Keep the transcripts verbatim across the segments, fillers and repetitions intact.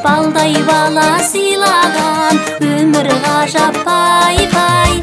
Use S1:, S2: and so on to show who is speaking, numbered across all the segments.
S1: балдай бала сыйлаган, өмір ғажап пай-пай.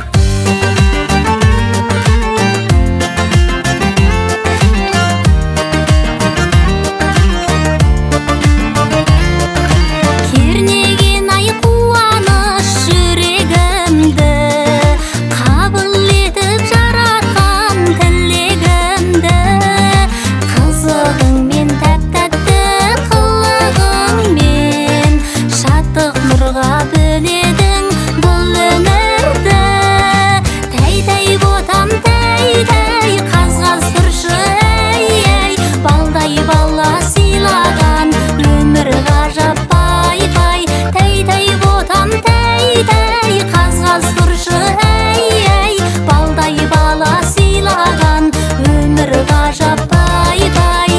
S1: Кернеген ай қуаныш жүрегімді, қабыл етіп жаратқан тілегімді. Қызығыңмен тәп-тәтті қылығыңмен шаттық нұрға бөледің бұл өмірді. Тәй-тәй ботам тәй-тәй қаз-қаз тұршы әй-әй, балдай бала сыйлаған өмір ғажап пай-пай. Тәй-тәй ботам тәй-тәй қаз-қаз тұршы әй-әй, балдай бала сыйлаған өмір ғажап пай-пай.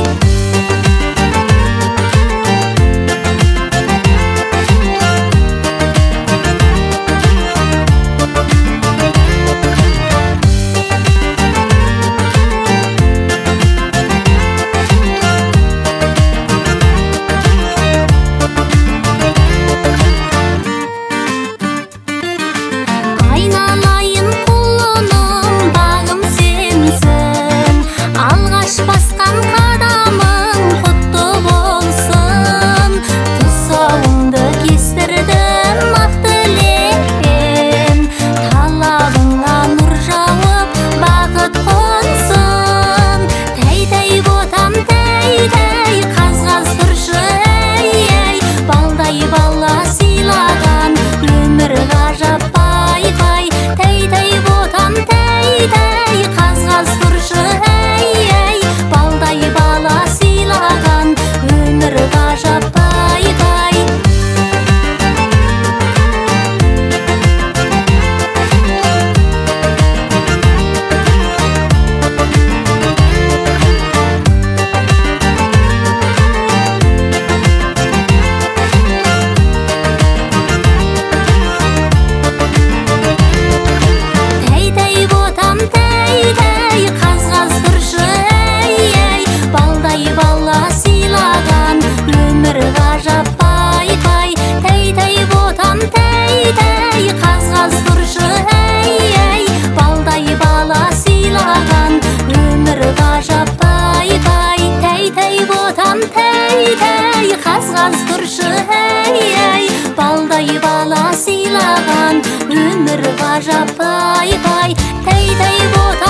S1: Айналайын құлыным, бағым сенсің, алғаш басқан қадамың құтты болсын. Тұсауыңды кестірдім ақ тілекпен, талабыңа нұр жауып бақыт қонсын. Тәй-тәй ботам тәй-тәй қаз-қаз тұршы әй-әй, балдай бала сыйлаған өмір ғажап пай-пай. Тәй-тәй ботам тәй-тәй қаз-қаз тұршы әй-әй, балдай бала сыйлаған өмір ғажап пай-пай. Тәй-тәй ботам тәй-тәй қаз-қаз тұршы әй-әй, балдай бала сыйлаған өмір ғажап пай-пай. Тәй-тәй ботам тәй-тәй қаз-қаз тұршы әй-әй, балдай бала сыйлаған өмір ғажап пай-пай. Тәй-тәй ботам тәй-тәй қаз-қаз тұршы әй-әй, балдай бала сыйлаған өмір ғажап пай-пай. Тәй-тәй ботам